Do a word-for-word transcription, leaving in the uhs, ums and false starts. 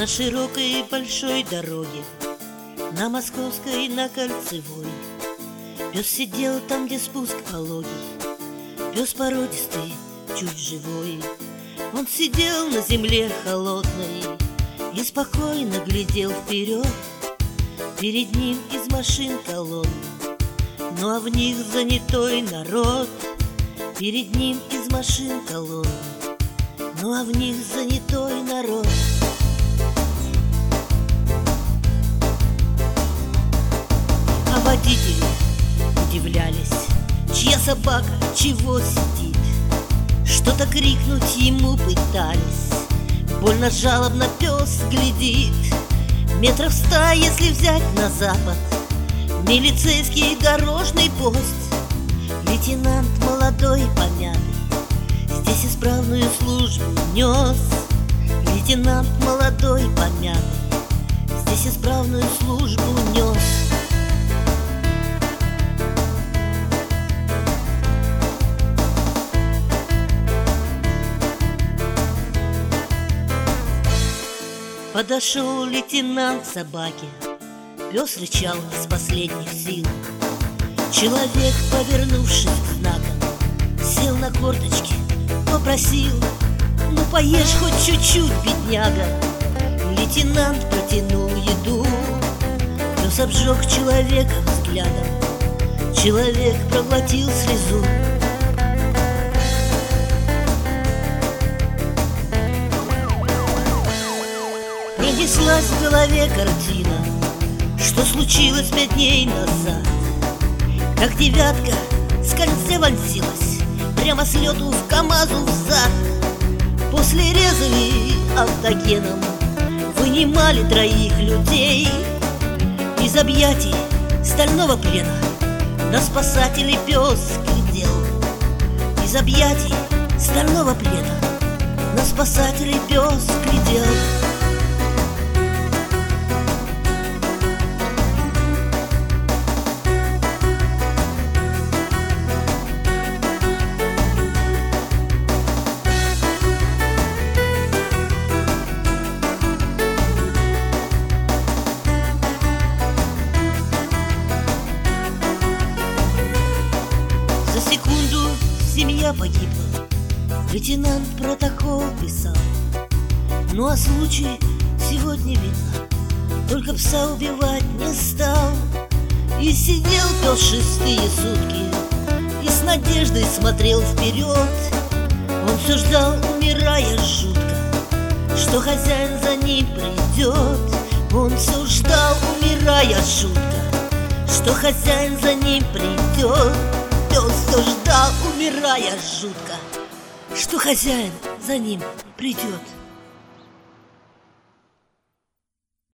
На широкой большой дороге, на Московской, на Кольцевой, пес сидел там, где спуск пологий. Пес породистый, чуть живой. Он сидел на земле холодной и спокойно глядел вперед. Перед ним из машин колонны, ну а в них занятой народ. Перед ним из машин колонны, ну а в них занятой народ. А водители удивлялись, чья собака чего сидит. Что-то крикнуть ему пытались, больно жалобно пес глядит. Метров ста, если взять на запад, милицейский дорожный пост. Лейтенант молодой помятый здесь исправную службу нес. Лейтенант молодой помятый здесь исправную службу нес. Подошел лейтенант к собаке, пес рычал из последних сил. Человек, повернувшись к знакам, сел на корточки, попросил: ну поешь хоть чуть-чуть, бедняга. Лейтенант протянул еду, пес обжег человека взглядом. Человек проглотил слезу. Пронеслась в голове картина, что случилось пять дней назад. Как девятка с кольца вонзилась прямо с лету в КамАЗу взад. После резали автогеном, вынимали троих людей из объятий стального плена. На спасателей пес глядел. Из объятий стального плена на спасателей пес глядел. Семья погибла, лейтенант протокол писал. Ну а случай сегодня видно, только пса убивать не стал. И сидел пес шестые сутки и с надеждой смотрел вперед. Он все ждал, умирая жутко, что хозяин за ним придет. Он все ждал, умирая жутко, что хозяин за ним придет. Пес все ждал, умирая жутко, что хозяин за ним придет.